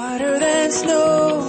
Whiter than snow,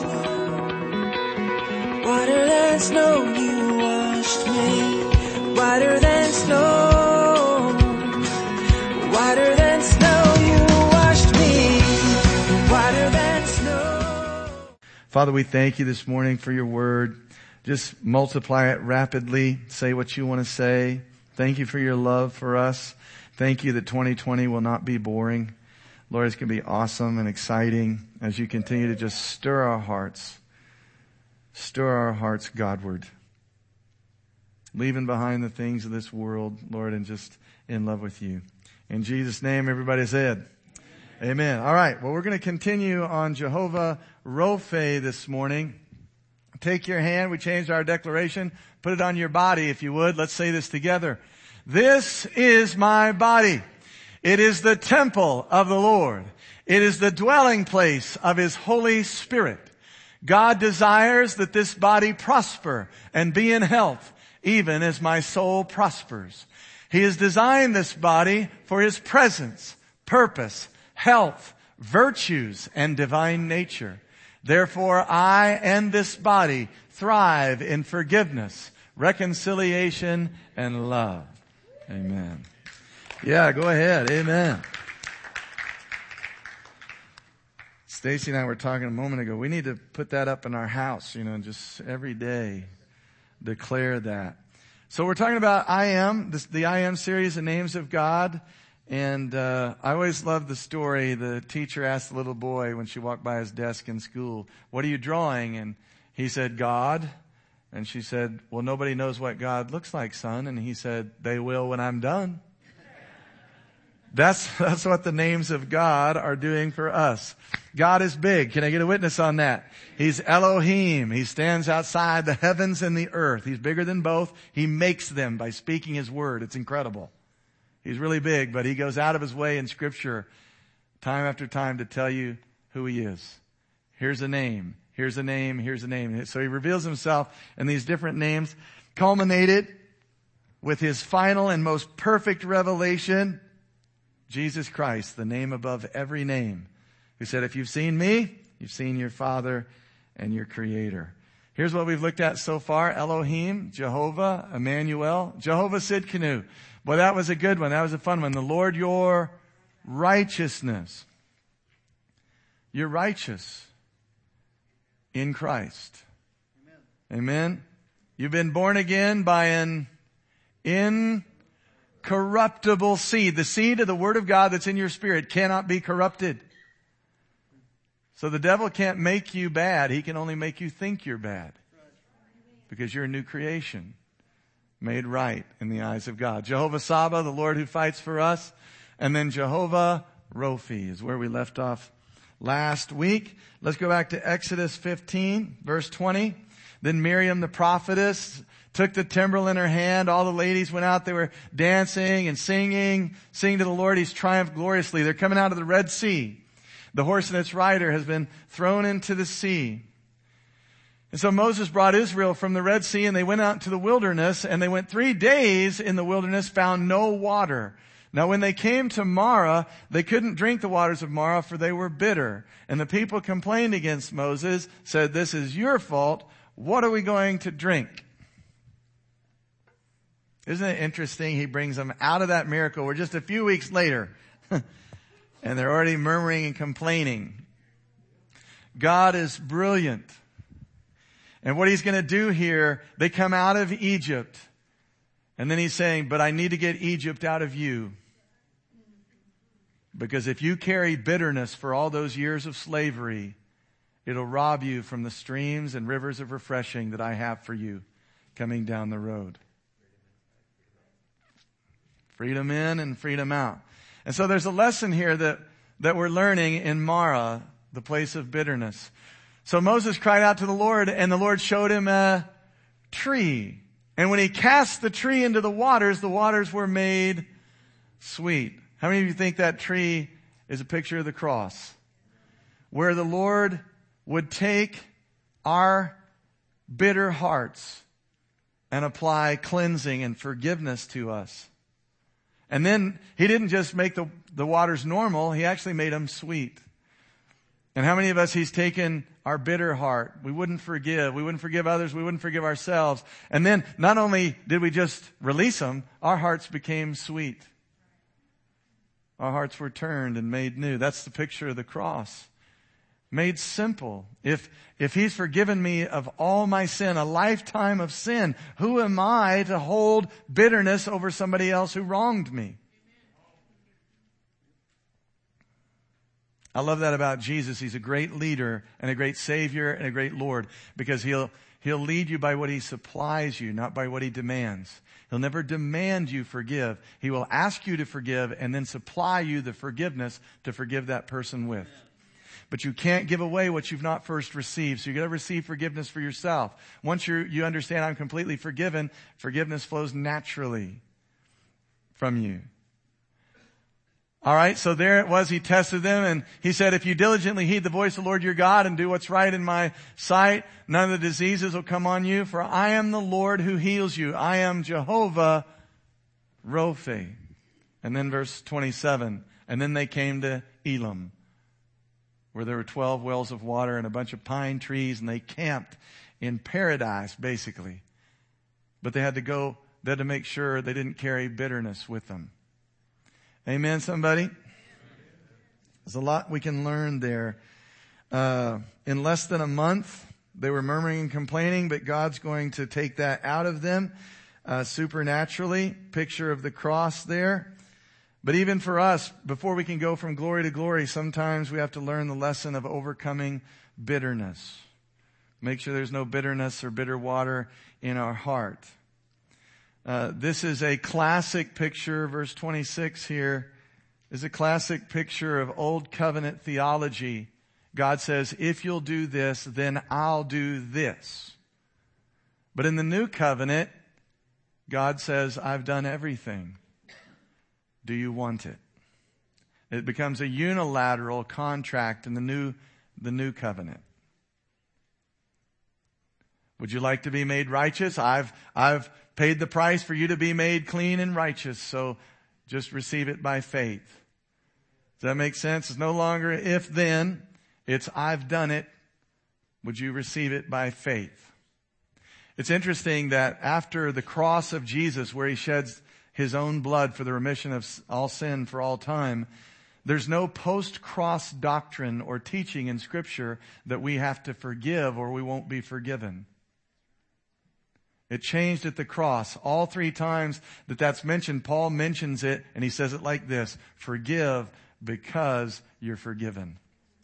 whiter than snow, you washed me. Whiter than snow, whiter than snow, you washed me. Whiter than snow. Father, we thank you this morning for your word. Just multiply it rapidly. Say what you want to say. Thank you for your love for us. Thank you that 2020 will not be boring. Lord, it's going to be awesome and exciting as you continue to just stir our hearts Godward. Leaving behind the things of this world, Lord, and just in love with you. In Jesus' name, everybody said, Amen. All right. Well, we're going to continue on Jehovah Rophe this morning. Take your hand. We changed our declaration. Put it on your body, if you would. Let's say this together. This is my body. It is the temple of the Lord. It is the dwelling place of His Holy Spirit. God desires that this body prosper and be in health, even as my soul prospers. He has designed this body for His presence, purpose, health, virtues, and divine nature. Therefore, I and this body thrive in forgiveness, reconciliation, and love. Amen. Yeah, go ahead. Amen. Stacy and I were talking a moment ago. We need to put that up in our house, just every day declare that. So we're talking about I Am, the I Am series, the names of God. And I always loved the story. The teacher asked the little boy when she walked by his desk in school, "What are you drawing?" And he said, "God." And she said, "Well, nobody knows what God looks like, son." And he said, "They will when I'm done." That's what the names of God are doing for us. God is big. Can I get a witness on that? He's Elohim. He stands outside the heavens and the earth. He's bigger than both. He makes them by speaking His word. It's incredible. He's really big, but He goes out of His way in Scripture time after time to tell you who He is. Here's a name. Here's a name. Here's a name. So He reveals Himself in these different names, culminated with His final and most perfect revelation, Jesus Christ, the name above every name, who said, "If you've seen me, you've seen your Father and your Creator." Here's what we've looked at so far. Elohim, Jehovah, Emmanuel, Jehovah Sidkenu. Well, that was a good one. That was a fun one. The Lord, your righteousness. You're righteous in Christ. Amen. Amen. You've been born again by an incorruptible seed. The seed of the Word of God that's in your spirit cannot be corrupted. So the devil can't make you bad. He can only make you think you're bad. Because you're a new creation, made right in the eyes of God. Jehovah Saba, the Lord who fights for us. And then Jehovah Rophe is where we left off last week. Let's go back to Exodus 15, verse 20. Then Miriam the prophetess took the timbrel in her hand. All the ladies went out. They were dancing and singing to the Lord. He's triumphed gloriously. They're coming out of the Red Sea. The horse and its rider has been thrown into the sea. And so Moses brought Israel from the Red Sea, and they went out into the wilderness, and they went 3 days in the wilderness, found no water. Now when they came to Marah, they couldn't drink the waters of Marah, for they were bitter. And the people complained against Moses, said, "This is your fault. What are we going to drink?" Isn't it interesting? He brings them out of that miracle. We're just a few weeks later, and they're already murmuring and complaining. God is brilliant. And what He's going to do here, they come out of Egypt. And then He's saying, "But I need to get Egypt out of you. Because if you carry bitterness for all those years of slavery, it'll rob you from the streams and rivers of refreshing that I have for you coming down the road." Freedom in and freedom out. And so there's a lesson here that we're learning in Marah, the place of bitterness. So Moses cried out to the Lord, and the Lord showed him a tree. And when he cast the tree into the waters were made sweet. How many of you think that tree is a picture of the cross? Where the Lord would take our bitter hearts and apply cleansing and forgiveness to us. And then He didn't just make the waters normal, He actually made them sweet. And how many of us He's taken our bitter heart? We wouldn't forgive. We wouldn't forgive others. We wouldn't forgive ourselves. And then not only did we just release them, our hearts became sweet. Our hearts were turned and made new. That's the picture of the cross. Made simple. If He's forgiven me of all my sin, a lifetime of sin, who am I to hold bitterness over somebody else who wronged me? I love that about Jesus. He's a great leader and a great Savior and a great Lord, because He'll lead you by what He supplies you, not by what He demands. He'll never demand you forgive. He will ask you to forgive and then supply you the forgiveness to forgive that person with. But you can't give away what you've not first received. So you've got to receive forgiveness for yourself. Once you understand I'm completely forgiven, forgiveness flows naturally from you. All right, so there it was. He tested them, and He said, if you diligently heed the voice of the Lord your God and do what's right in my sight, none of the diseases will come on you, for I am the Lord who heals you. I am Jehovah Rophe. And then verse 27, and then they came to Elim, where there were 12 wells of water and a bunch of pine trees, and they camped in paradise, basically. But they had to make sure they didn't carry bitterness with them. Amen, somebody? There's a lot we can learn there. In less than a month, they were murmuring and complaining, but God's going to take that out of them supernaturally. Picture of the cross there. But even for us, before we can go from glory to glory, sometimes we have to learn the lesson of overcoming bitterness. Make sure there's no bitterness or bitter water in our heart. This is a classic picture. Verse 26 here is a classic picture of Old Covenant theology. God says, if you'll do this, then I'll do this. But in the New Covenant, God says, I've done everything. Do you want it? It becomes a unilateral contract in the new covenant. Would you like to be made righteous? I've paid the price for you to be made clean and righteous, so just receive it by faith. Does that make sense? It's no longer if then, it's I've done it. Would you receive it by faith? It's interesting that after the cross of Jesus, where He sheds His own blood for the remission of all sin for all time, there's no post-cross doctrine or teaching in Scripture that we have to forgive or we won't be forgiven. It changed at the cross. All 3 times that's mentioned, Paul mentions it, and he says it like this: forgive because you're forgiven.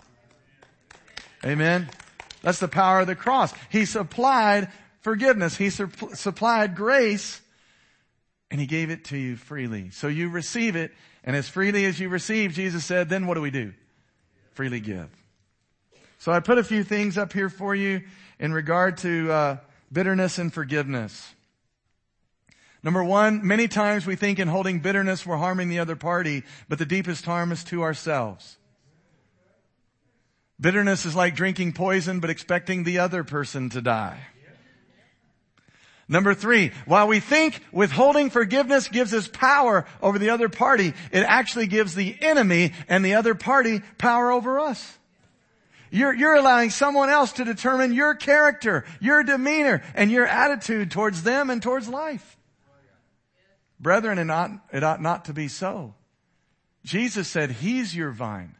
Amen? That's the power of the cross. He supplied forgiveness. He supplied grace, and He gave it to you freely. So you receive it, and as freely as you receive, Jesus said, then what do? Freely give. So I put a few things up here for you in regard to bitterness and forgiveness. Number 1, many times we think in holding bitterness we're harming the other party, but the deepest harm is to ourselves. Bitterness is like drinking poison but expecting the other person to die. Number 3, while we think withholding forgiveness gives us power over the other party, it actually gives the enemy and the other party power over us. You're allowing someone else to determine your character, your demeanor, and your attitude towards them and towards life. Brethren, it ought not to be so. Jesus said He's your vine.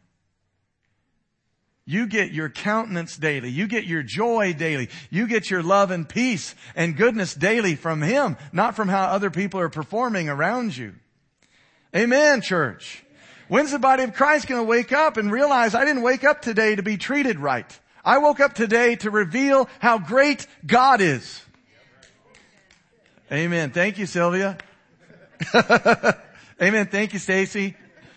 You get your countenance daily. You get your joy daily. You get your love and peace and goodness daily from Him, not from how other people are performing around you. Amen, church. When's the body of Christ going to wake up and realize I didn't wake up today to be treated right? I woke up today to reveal how great God is. Amen. Thank you, Sylvia. Amen. Thank you, Stacy.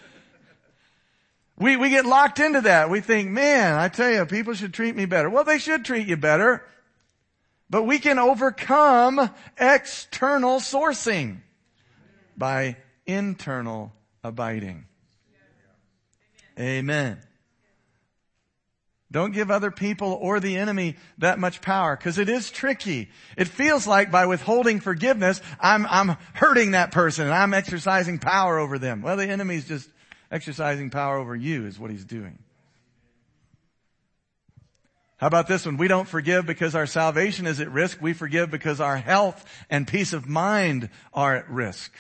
We get locked into that. We think, man, I tell you, people should treat me better. Well, they should treat you better. But we can overcome external sourcing by internal abiding. Amen. Don't give other people or the enemy that much power, because it is tricky. It feels like by withholding forgiveness, I'm hurting that person and I'm exercising power over them. Well, the enemy's just exercising power over you is what he's doing. How about this one? We don't forgive because our salvation is at risk. We forgive because our health and peace of mind are at risk.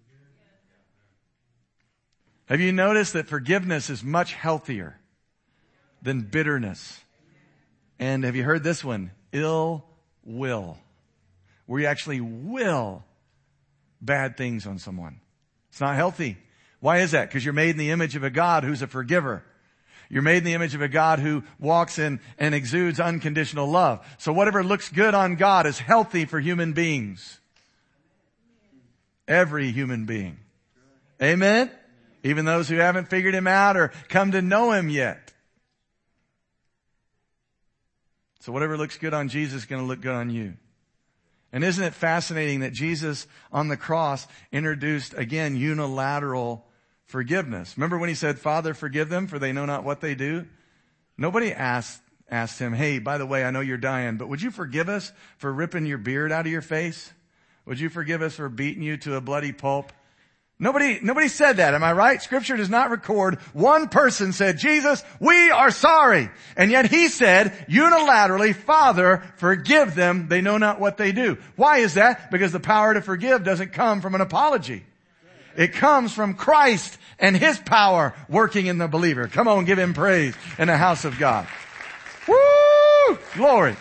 Have you noticed that forgiveness is much healthier than bitterness? And have you heard this one? Ill will. Where you actually will bad things on someone. It's not healthy. Why is that? Because you're made in the image of a God who's a forgiver. You're made in the image of a God who walks in and exudes unconditional love. So whatever looks good on God is healthy for human beings. Every human being. Amen? Even those who haven't figured him out or come to know him yet. So whatever looks good on Jesus is going to look good on you. And isn't it fascinating that Jesus on the cross introduced, again, unilateral forgiveness? Remember when he said, Father, forgive them, for they know not what they do? Nobody asked him, hey, by the way, I know you're dying, but would you forgive us for ripping your beard out of your face? Would you forgive us for beating you to a bloody pulp? Nobody said that, am I right? Scripture does not record one person said, Jesus, we are sorry. And yet he said unilaterally, Father, forgive them. They know not what they do. Why is that? Because the power to forgive doesn't come from an apology. It comes from Christ and his power working in the believer. Come on, give him praise in the house of God. Woo! Glory.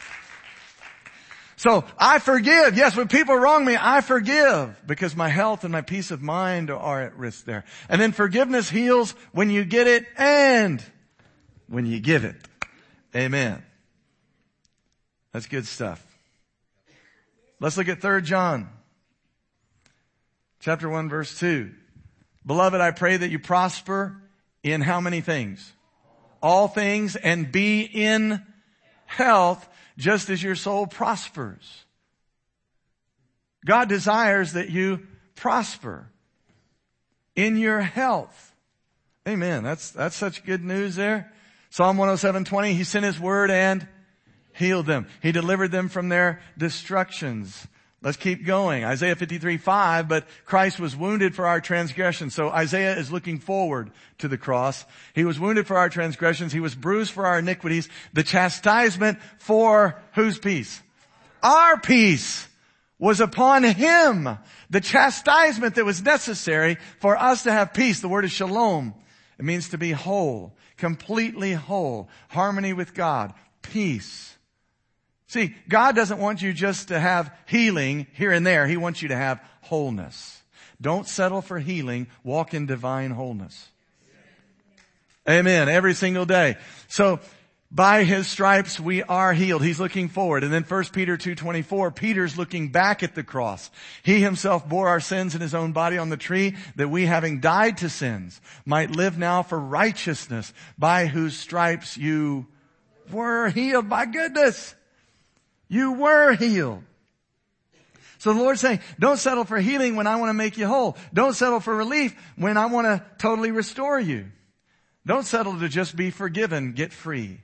So I forgive. Yes, when people wrong me, I forgive because my health and my peace of mind are at risk there. And then forgiveness heals when you get it and when you give it. Amen. That's good stuff. Let's look at 3 John. Chapter 1, verse 2. Beloved, I pray that you prosper in how many things? All things, and be in health just as your soul prospers. God desires that you prosper in your health. Amen. That's such good news there. Psalm 107:20, he sent his word and healed them. He delivered them from their destructions. Let's keep going. Isaiah 53:5, but Christ was wounded for our transgressions. So Isaiah is looking forward to the cross. He was wounded for our transgressions. He was bruised for our iniquities. The chastisement for whose peace? Our peace was upon him. The chastisement that was necessary for us to have peace. The word is shalom. It means to be whole, completely whole, harmony with God, peace. See, God doesn't want you just to have healing here and there. He wants you to have wholeness. Don't settle for healing. Walk in divine wholeness. Amen. Every single day. So, by his stripes we are healed. He's looking forward. And then 1 Peter 2:24, Peter's looking back at the cross. He himself bore our sins in his own body on the tree, that we, having died to sins, might live now for righteousness, by whose stripes you were healed. My goodness. You were healed. So the Lord's saying, don't settle for healing when I want to make you whole. Don't settle for relief when I want to totally restore you. Don't settle to just be forgiven. Get free.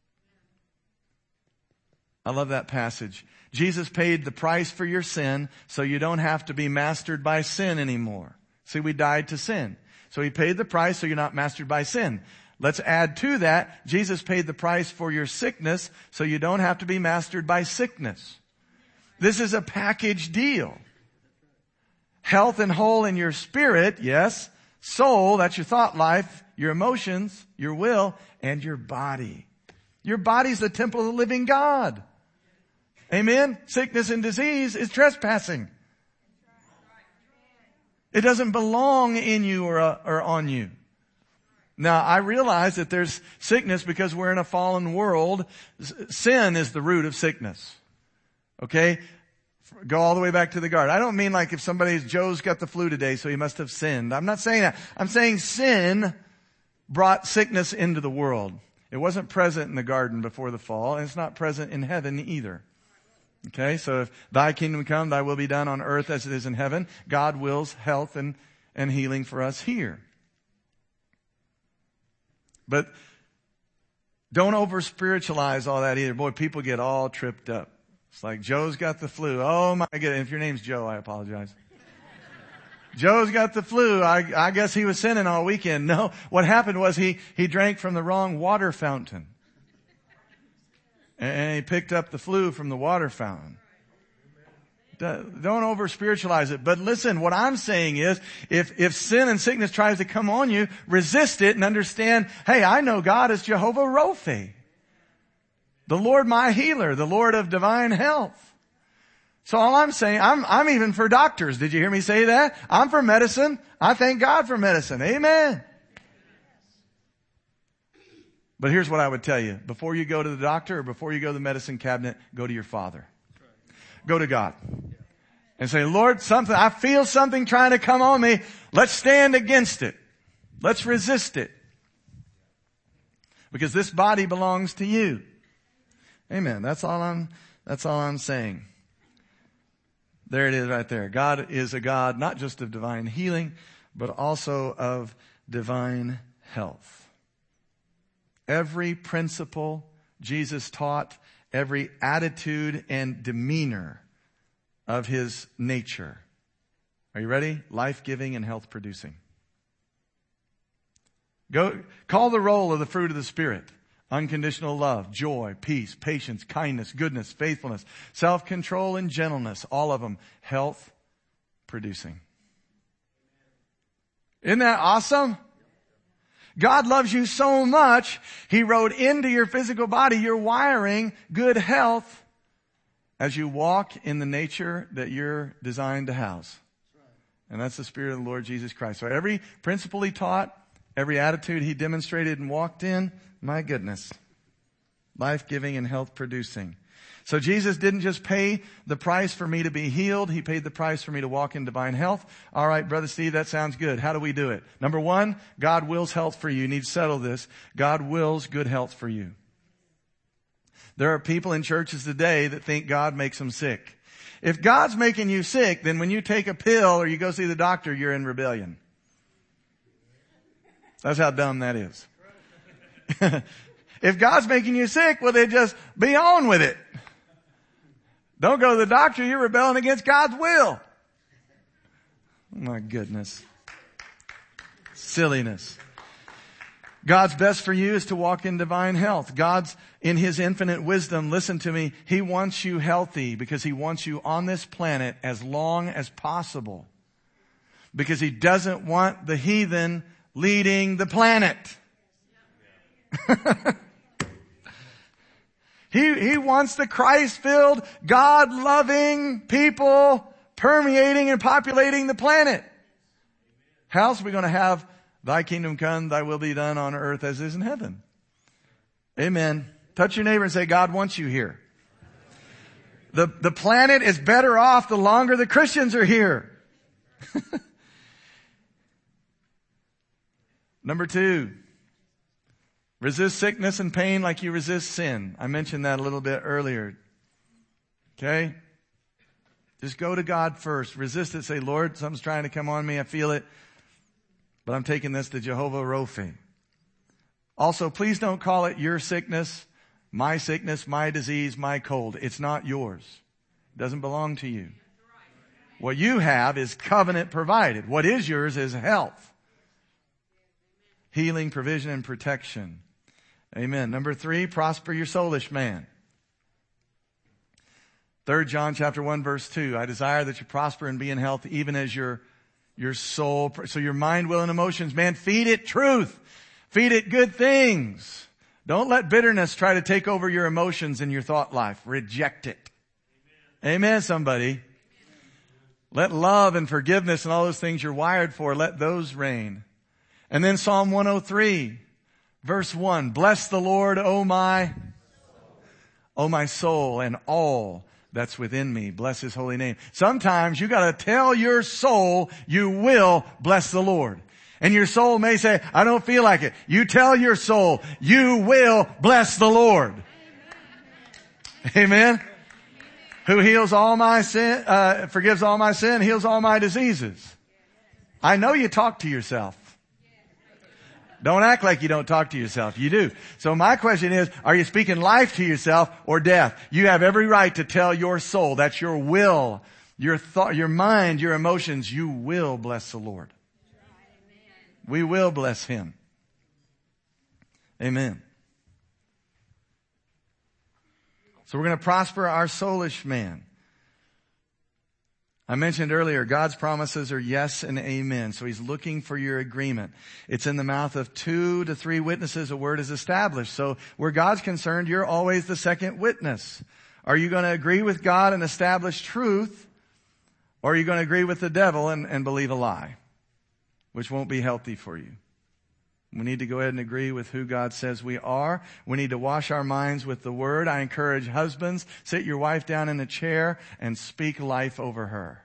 I love that passage. Jesus paid the price for your sin so you don't have to be mastered by sin anymore. See, we died to sin. So he paid the price so you're not mastered by sin. Let's add to that, Jesus paid the price for your sickness so you don't have to be mastered by sickness. This is a package deal. Health and whole in your spirit, yes. Soul, that's your thought life, your emotions, your will, and your body. Your body's the temple of the living God. Amen? Sickness and disease is trespassing. It doesn't belong in you or on you. Now, I realize that there's sickness because we're in a fallen world. Sin is the root of sickness. Okay? Go all the way back to the garden. I don't mean like if Joe's got the flu today, so he must have sinned. I'm not saying that. I'm saying sin brought sickness into the world. It wasn't present in the garden before the fall, and it's not present in heaven either. Okay? So if thy kingdom come, thy will be done on earth as it is in heaven. God wills health and healing for us here. But don't over-spiritualize all that either. Boy, people get all tripped up. It's like, Joe's got the flu. Oh my goodness. If your name's Joe, I apologize. Joe's got the flu. I guess he was sinning all weekend. No, what happened was he drank from the wrong water fountain. And he picked up the flu from the water fountain. Don't over spiritualize it. But listen, what I'm saying is, if sin and sickness tries to come on you, resist it and understand, hey, I know God is Jehovah Rophe, the Lord my healer, the Lord of divine health. So all I'm saying, I'm even for doctors. Did you hear me say that? I'm for medicine. I thank God for medicine. Amen. But here's what I would tell you. Before you go to the doctor or before you go to the medicine cabinet, go to your Father. Go to God. And say, Lord, I feel something trying to come on me. Let's stand against it. Let's resist it. Because this body belongs to you. Amen. That's all I'm saying. There it is right there. God is a God not just of divine healing, but also of divine health. Every principle Jesus taught, every attitude and demeanor of his nature. Are you ready? Life-giving and health-producing. Call the roll of the fruit of the Spirit. Unconditional love, joy, peace, patience, kindness, goodness, faithfulness, self-control, and gentleness. All of them health-producing. Isn't that awesome? God loves you so much, He wrote into your physical body, your wiring, good health as you walk in the nature that you're designed to house. And that's the Spirit of the Lord Jesus Christ. So every principle He taught, every attitude He demonstrated and walked in, my goodness, life-giving and health-producing. So Jesus didn't just pay the price for me to be healed. He paid the price for me to walk in divine health. All right, Brother Steve, that sounds good. How do we do it? Number one, God wills health for you. You need to settle this. God wills good health for you. There are people in churches today that think God makes them sick. If God's making you sick, then when you take a pill or you go see the doctor, you're in rebellion. That's how dumb that is. If God's making you sick, well, then just be on with it. Don't go to the doctor. You're rebelling against God's will. My goodness. Silliness. God's best for you is to walk in divine health. God's in His infinite wisdom, listen to me, He wants you healthy because He wants you on this planet as long as possible. Because He doesn't want the heathen leading the planet. He wants the Christ-filled, God-loving people permeating and populating the planet. How else are we going to have Thy kingdom come, Thy will be done on earth as is in heaven? Amen. Touch your neighbor and say, God wants you here. The planet is better off the longer the Christians are here. Number two. Resist sickness and pain like you resist sin. I mentioned that a little bit earlier. Okay? Just go to God first. Resist it. Say, Lord, something's trying to come on me. I feel it. But I'm taking this to Jehovah Rophe. Also, please don't call it your sickness, my disease, my cold. It's not yours. It doesn't belong to you. What you have is covenant provided. What is yours is health. Healing, provision, and protection. Amen. Number three, prosper your soulish man. 3 John chapter 1 verse 2. I desire that you prosper and be in health even as your soul. So your mind, will, and emotions, man, feed it truth. Feed it good things. Don't let bitterness try to take over your emotions and your thought life. Reject it. Amen, somebody. Let love and forgiveness and all those things you're wired for, let those reign. And then Psalm 103, verse 1. Bless the Lord, O my soul, and all that's within me. Bless His holy name. Sometimes you got to tell your soul you will bless the Lord. And your soul may say, I don't feel like it. You tell your soul, you will bless the Lord. Amen. Who heals all my sin, forgives all my sin, heals all my diseases. I know you talk to yourself. Don't act like you don't talk to yourself. You do. So my question is, are you speaking life to yourself or death? You have every right to tell your soul, that's your will, your thought, your mind, your emotions, you will bless the Lord. We will bless Him. Amen. So we're going to prosper our soulish man. I mentioned earlier, God's promises are yes and amen. So He's looking for your agreement. It's in the mouth of 2 to 3 witnesses a word is established. So where God's concerned, you're always the second witness. Are you going to agree with God and establish truth? Or are you going to agree with the devil and believe a lie? Which won't be healthy for you. We need to go ahead and agree with who God says we are. We need to wash our minds with the Word. I encourage husbands, sit your wife down in a chair and speak life over her.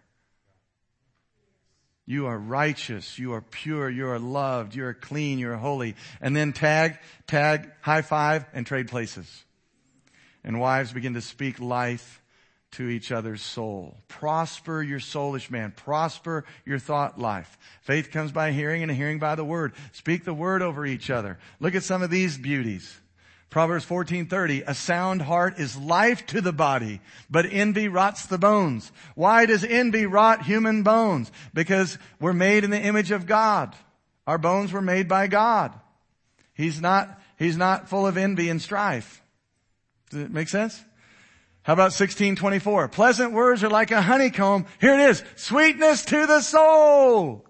You are righteous. You are pure. You are loved. You are clean. You are holy. And then tag, high five, and trade places. And wives begin to speak life to each other's soul. Prosper your soulish man. Prosper your thought life. Faith comes by hearing and hearing by the word. Speak the word over each other. Look at some of these beauties. Proverbs 14:30, a sound heart is life to the body, but envy rots the bones. Why does envy rot human bones? Because we're made in the image of God. Our bones were made by God. He's not full of envy and strife. Does it make sense? How about 16:24? Pleasant words are like a honeycomb. Here it is. Sweetness to the soul.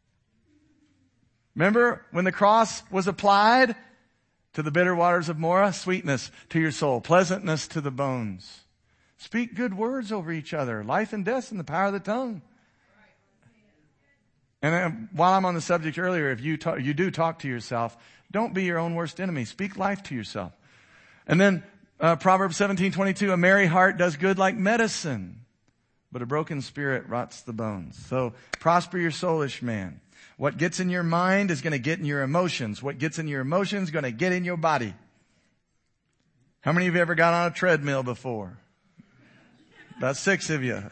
Remember when the cross was applied to the bitter waters of Marah? Sweetness to your soul. Pleasantness to the bones. Speak good words over each other. Life and death in the power of the tongue. And while I'm on the subject earlier, if you do talk to yourself, don't be your own worst enemy. Speak life to yourself. And then Proverbs 17:22, a merry heart does good like medicine, but a broken spirit rots the bones. So prosper your soulish man. What gets in your mind is going to get in your emotions. What gets in your emotions is going to get in your body. How many of you ever got on a treadmill before? About 6 of you.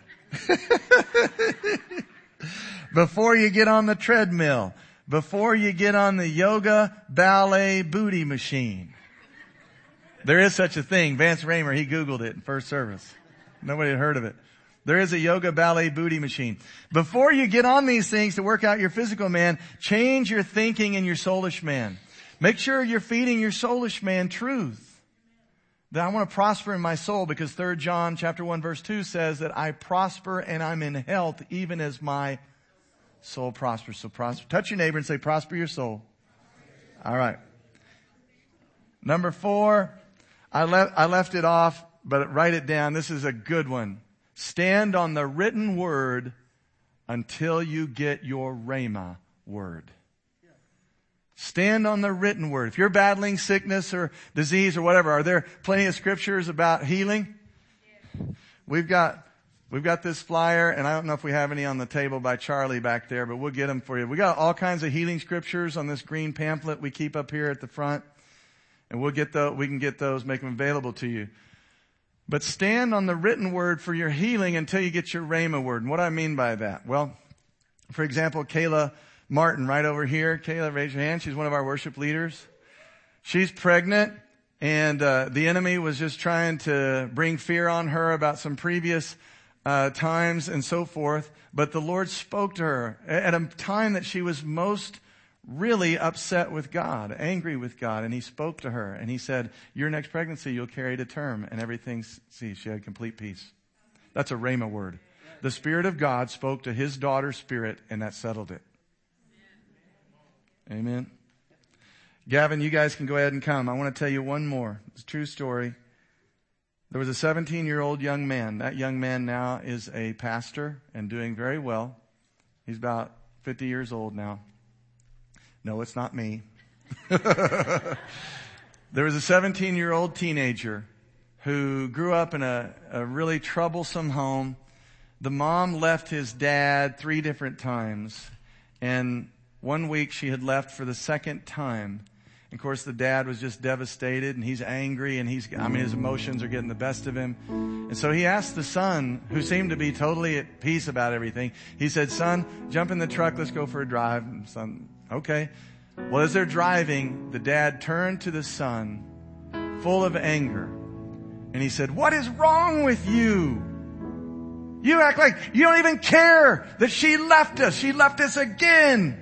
Before you get on the treadmill, before you get on the yoga ballet booty machine. There is such a thing. Vance Raymer, he Googled it in first service. Nobody had heard of it. There is a yoga ballet booty machine. Before you get on these things to work out your physical man, change your thinking and your soulish man. Make sure you're feeding your soulish man truth. That I want to prosper in my soul because 3 John chapter 1 verse 2 says that I prosper and I'm in health even as my soul prospers. So prosper. Touch your neighbor and say, prosper your soul. All right. Number 4. I left it off, but write it down. This is a good one. Stand on the written word until you get your rhema word. Stand on the written word. If you're battling sickness or disease or whatever, are there plenty of scriptures about healing? We've got this flyer, and I don't know if we have any on the table by Charlie back there, but we'll get them for you. We got all kinds of healing scriptures on this green pamphlet we keep up here at the front. And we can get those, make them available to you. But stand on the written word for your healing until you get your rhema word. And what do I mean by that? Well, for example, Kayla Martin right over here. Kayla, raise your hand. She's one of our worship leaders. She's pregnant, and the enemy was just trying to bring fear on her about some previous times and so forth. But the Lord spoke to her at a time that she was most really upset with God, angry with God. And He spoke to her and He said, your next pregnancy, you'll carry to term and everything. See, she had complete peace. That's a rhema word. The Spirit of God spoke to His daughter's spirit and that settled it. Amen. Gavin, you guys can go ahead and come. I want to tell you one more. It's a true story. There was a 17-year-old young man. That young man now is a pastor and doing very well. He's about 50 years old now. No, it's not me. There was a 17-year-old teenager who grew up in a really troublesome home. The mom left his dad 3 different times. And one week she had left for the second time. Of course, the dad was just devastated and he's angry and his emotions are getting the best of him. And so he asked the son, who seemed to be totally at peace about everything. He said, son, jump in the truck. Let's go for a drive. And son, okay. Well, as they're driving, the dad turned to the son full of anger. And he said, what is wrong with you? You act like you don't even care that she left us. She left us again.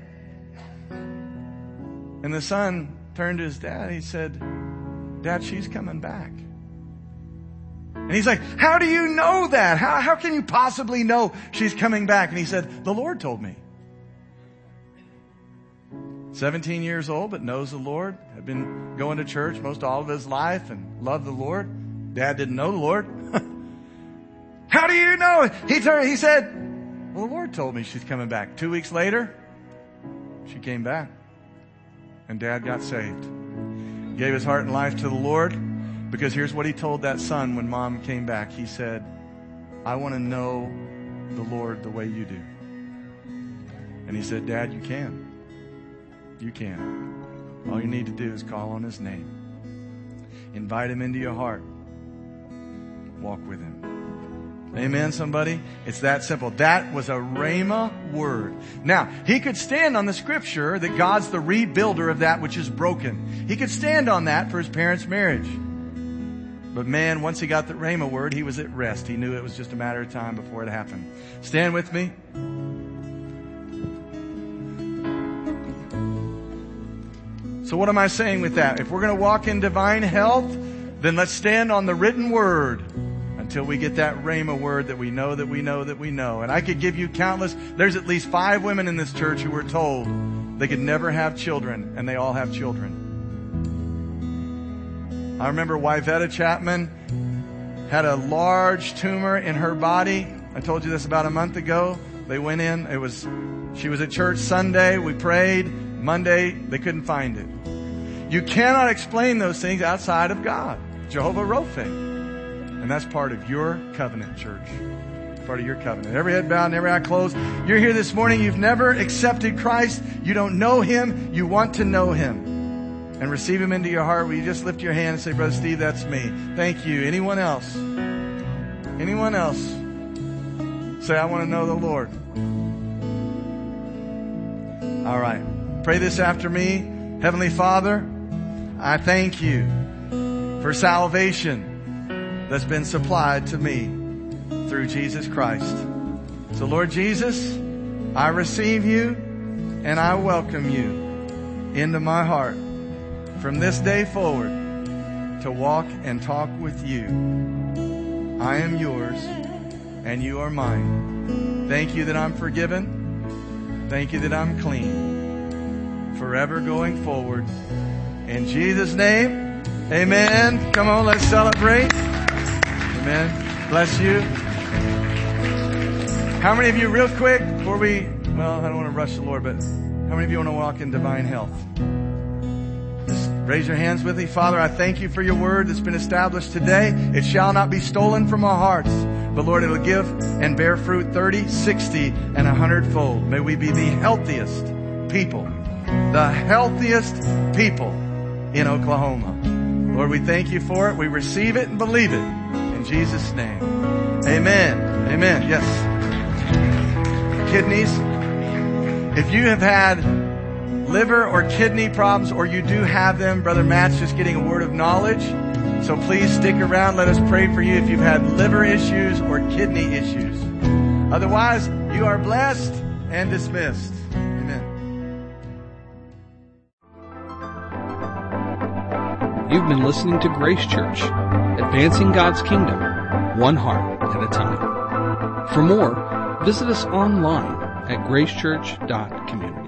And the son turned to his dad. He said, Dad, she's coming back. And he's like, how do you know that? How can you possibly know she's coming back? And he said, the Lord told me. 17 years old, but knows the Lord. Had been going to church most all of his life and loved the Lord. Dad didn't know the Lord. How do you know? He said, well, the Lord told me she's coming back. 2 weeks later, she came back. And Dad got saved. Gave his heart and life to the Lord. Because here's what he told that son when Mom came back. He said, I want to know the Lord the way you do. And he said, Dad, you can. You can. All you need to do is call on his name. Invite him into your heart. Walk with him. Amen, somebody? It's that simple. That was a Rhema word. Now, he could stand on the scripture that God's the rebuilder of that which is broken. He could stand on that for his parents' marriage. But man, once he got the Rhema word, he was at rest. He knew it was just a matter of time before it happened. Stand with me. So what am I saying with that? If we're going to walk in divine health, then let's stand on the written word until we get that Rhema word that we know that we know that we know. And I could give you countless. There's at least 5 women in this church who were told they could never have children, and they all have children. I remember Wyvetta Chapman had a large tumor in her body. I told you this about a month ago. They went in. She was at church Sunday. We prayed. Monday, they couldn't find it. You cannot explain those things outside of God. Jehovah Rophe. And that's part of your covenant, church. Part of your covenant. Every head bowed and every eye closed. You're here this morning. You've never accepted Christ. You don't know Him. You want to know Him. And receive Him into your heart. Will you just lift your hand and say, Brother Steve, that's me. Thank you. Anyone else? Anyone else? Say, I want to know the Lord. All right. Pray this after me. Heavenly Father, I thank you for salvation that's been supplied to me through Jesus Christ. So Lord Jesus, I receive you and I welcome you into my heart from this day forward to walk and talk with you. I am yours and you are mine. Thank you that I'm forgiven. Thank you that I'm clean. Forever going forward. In Jesus' name, amen. Come on, let's celebrate. Amen. Bless you. How many of you, real quick, before I don't want to rush the Lord, but how many of you want to walk in divine health? Just raise your hands with me. Father, I thank you for your word that's been established today. It shall not be stolen from our hearts. But Lord, it'll give and bear fruit 30, 60, and 100-fold. May we be the healthiest people in Oklahoma. Lord, we thank you for it. We receive it and believe it. In Jesus' name. Amen. Amen. Yes. Kidneys. If you have had liver or kidney problems, or you do have them, Brother Matt's just getting a word of knowledge. So please stick around. Let us pray for you if you've had liver issues or kidney issues. Otherwise, you are blessed and dismissed. Amen. You've been listening to Grace Church, advancing God's kingdom, one heart at a time. For more, visit us online at gracechurch.community.